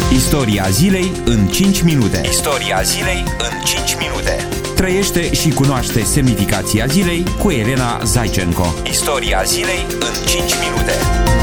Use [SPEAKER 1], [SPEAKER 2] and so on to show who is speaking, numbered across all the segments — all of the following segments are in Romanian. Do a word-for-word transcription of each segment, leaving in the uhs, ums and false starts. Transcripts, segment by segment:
[SPEAKER 1] Istoria zilei în cinci minute.
[SPEAKER 2] Istoria zilei în cinci minute.
[SPEAKER 1] Trăiește și cunoaște semnificația zilei cu Elena Zaicenco.
[SPEAKER 2] Istoria zilei în cinci minute.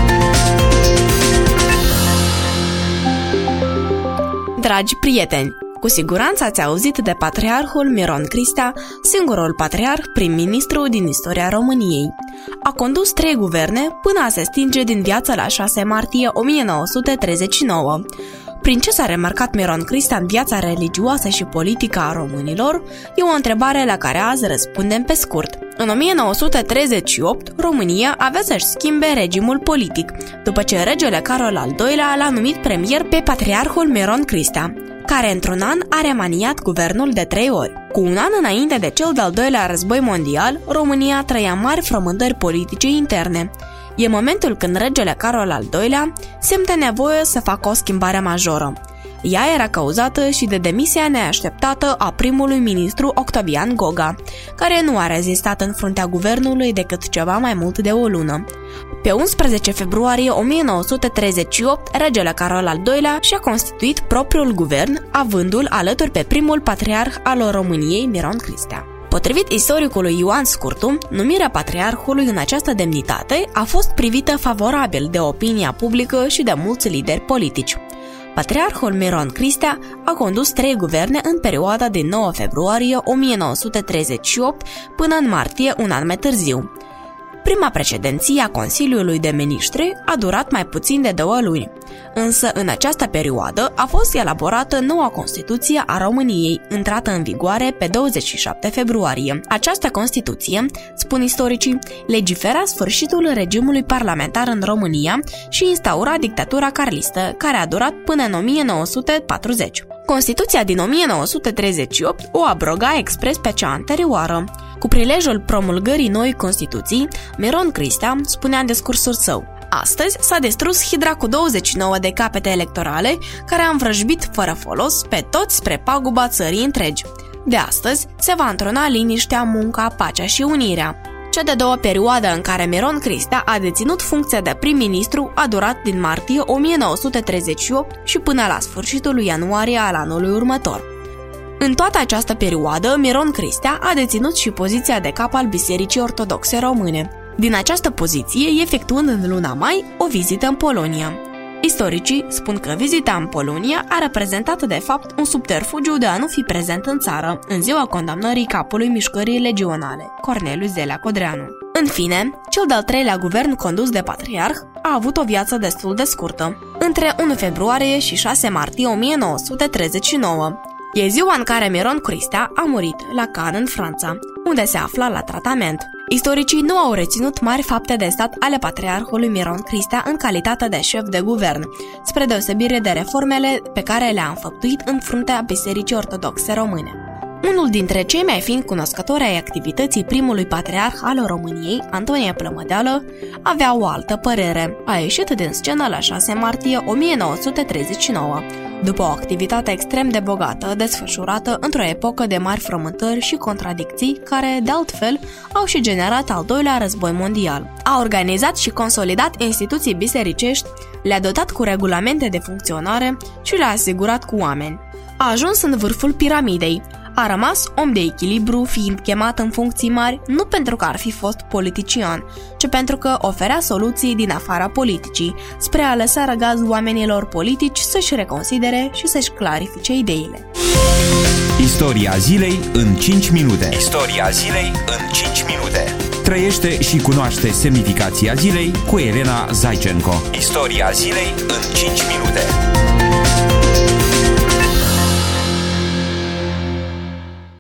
[SPEAKER 3] Dragi prieteni, cu siguranță ați auzit de patriarhul Miron Cristea, singurul patriarh prim-ministru din istoria României. A condus trei guverne până a se stinge din viață la șase martie o mie nouă sute treizeci și nouă. Prin ce s-a remarcat Miron Cristea în viața religioasă și politică a românilor, e o întrebare la care azi răspundem pe scurt. În o mie nouă sute treizeci și opt, România avea să-și schimbe regimul politic, după ce regele Carol al doilea l-a numit premier pe patriarhul Miron Cristea, care într-un an a remaniat guvernul de trei ori. Cu un an înainte de cel de-al doilea război mondial, România trăia mari frământări politice interne. E momentul când regele Carol al doilea simte nevoie să facă o schimbare majoră. Ea era cauzată și de demisia neașteptată a primului ministru Octavian Goga, care nu a rezistat în fruntea guvernului decât ceva mai mult de o lună. Pe unsprezece februarie o mie nouă sute treizeci și opt, regele Carol al doilea și-a constituit propriul guvern, avându-l alături pe primul patriarh al României, Miron Cristea. Potrivit istoricului Ioan Scurtu, numirea patriarhului în această demnitate a fost privită favorabil de opinia publică și de mulți lideri politici. Patriarhul Miron Cristea a condus trei guverne în perioada din nouă februarie o mie nouă sute treizeci și opt până în martie, un an mai târziu. Prima președinție a Consiliului de Miniștri a durat mai puțin de două luni, însă în această perioadă a fost elaborată noua Constituție a României, intrată în vigoare pe douăzeci și șapte februarie. Această Constituție, spun istoricii, legifera sfârșitul regimului parlamentar în România și instaura dictatura carlistă, care a durat până în o mie nouă sute patruzeci. Constituția din o mie nouă sute treizeci și opt o abroga expres pe cea anterioară. Cu prilejul promulgării noii Constituții, Miron Cristea spunea în discursul său: astăzi s-a distrus hidra cu douăzeci și nouă de capete electorale care a învrăjbit fără folos pe toți spre paguba țării întregi. De astăzi se va întrona liniștea, munca, pacea și unirea. Cea de doua perioadă în care Miron Cristea a deținut funcția de prim-ministru a durat din martie o mie nouă sute treizeci și opt și până la sfârșitul lui ianuarie al anului următor. În toată această perioadă, Miron Cristea a deținut și poziția de cap al Bisericii Ortodoxe Române, din această poziție efectuând în luna mai o vizită în Polonia. Istoricii spun că vizita în Polonia a reprezentat de fapt un subterfugiu de a nu fi prezent în țară în ziua condamnării capului mișcării legionale, Corneliu Zelea Codreanu. În fine, cel de-al treilea guvern condus de patriarh a avut o viață destul de scurtă, între unu februarie și șase martie o mie nouă sute treizeci și nouă. E ziua în care Miron Cristea a murit la Cannes, în Franța, unde se afla la tratament. Istoricii nu au reținut mari fapte de stat ale patriarhului Miron Cristea în calitate de șef de guvern, spre deosebire de reformele pe care le-a înfăptuit în fruntea Bisericii Ortodoxe Române. Unul dintre cei mai fini cunoscători ai activității primului patriarh al României, Antonie Plămădeală, avea o altă părere. A ieșit din scenă la șase martie o mie nouă sute treizeci și nouă, după o activitate extrem de bogată, desfășurată într-o epocă de mari frământări și contradicții, care, de altfel, au și generat al doilea război mondial. A organizat și consolidat instituții bisericești, le-a dotat cu regulamente de funcționare și le-a asigurat cu oameni. A ajuns în vârful piramidei. A rămas om de echilibru, fiind chemat în funcții mari nu pentru că ar fi fost politician, ci pentru că oferea soluții din afara politicii, spre a lăsa răgaz oamenilor politici să-și reconsidere și să-și clarifice ideile.
[SPEAKER 1] Istoria zilei în cinci minute.
[SPEAKER 2] Istoria zilei în cinci minute.
[SPEAKER 1] Trăiește și cunoaște semnificația zilei cu Elena Zaicenco.
[SPEAKER 2] Istoria zilei în cinci minute.